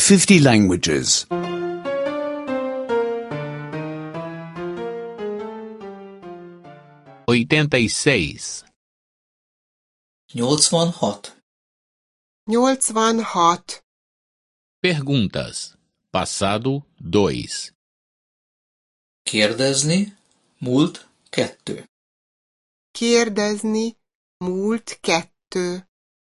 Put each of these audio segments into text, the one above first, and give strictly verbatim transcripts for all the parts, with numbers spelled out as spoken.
fifty languages. oitenta e seis. nyolcvanhat. nyolcvanhat. Perguntas. Passado dois. Kérdezni, múlt kettő. Kérdezni, múlt kettő.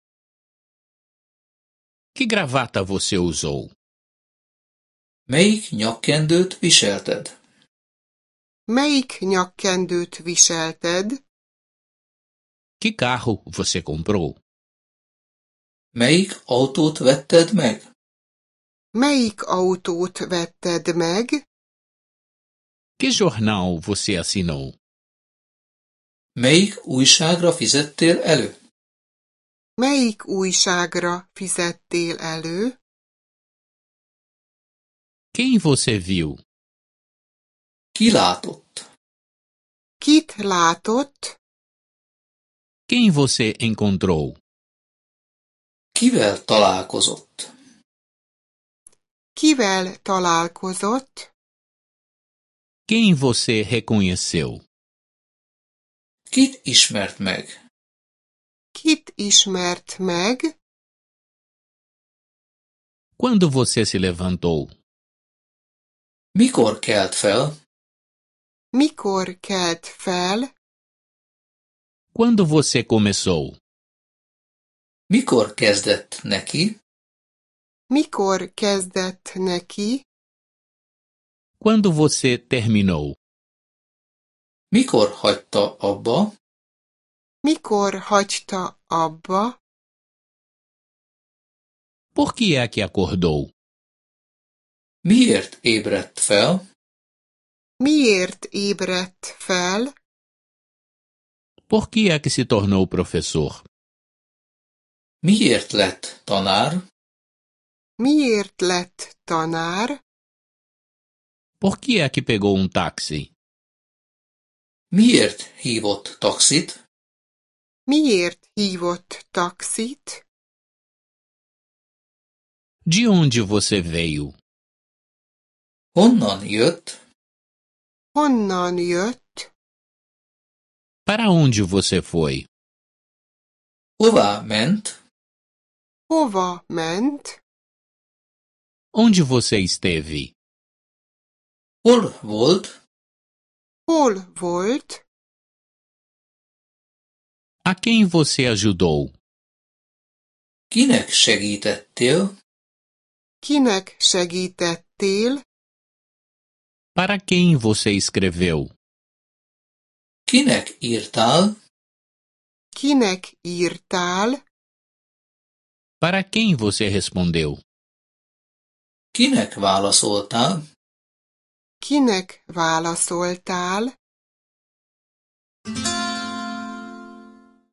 Que gravata você usou? Melyik nyakkendőt viselted? Melyik nyakkendőt viselted? Que carro você comprou? Melyik autót vetted meg? Melyik autót vetted meg? Que jornal você assinou? Melyik újságra fizettél elő? Melyik újságra fizettél elő? Quem você viu? Ki látott? Kit látott? Quem você encontrou? Kivel találkozott? Kivel találkozott? Quem você reconheceu? Kit ismert meg? Kit ismert meg? Quando você se levantou? Mikor kelt fel? Mikor kelt fel? Quando você começou? Mikor kezdett neki? Mikor kezdett neki? Quando você terminou? Mikor hagyta abba? Mikor hagyta abba? Por que é que acordou? Miért ébredt fel? Miért ébredt fel? Por que é que se tornou professor? Miért lett tanár? Miért lett tanár? Por que é que pegou um táxi? Miért hívott taxit? Miért hívott taxit? De onde você veio? Honnan jött? Honnan jött? Para onde você foi? Hová ment? Hova ment? Onde você esteve? Hol volt? Hol volt? A quem você ajudou? Kinek segítettél? Kinek segítettél? Para quem você escreveu? Kinek írtál? Kinek írtál? Para quem você respondeu? Kinek válaszoltál? Kinek válaszoltál?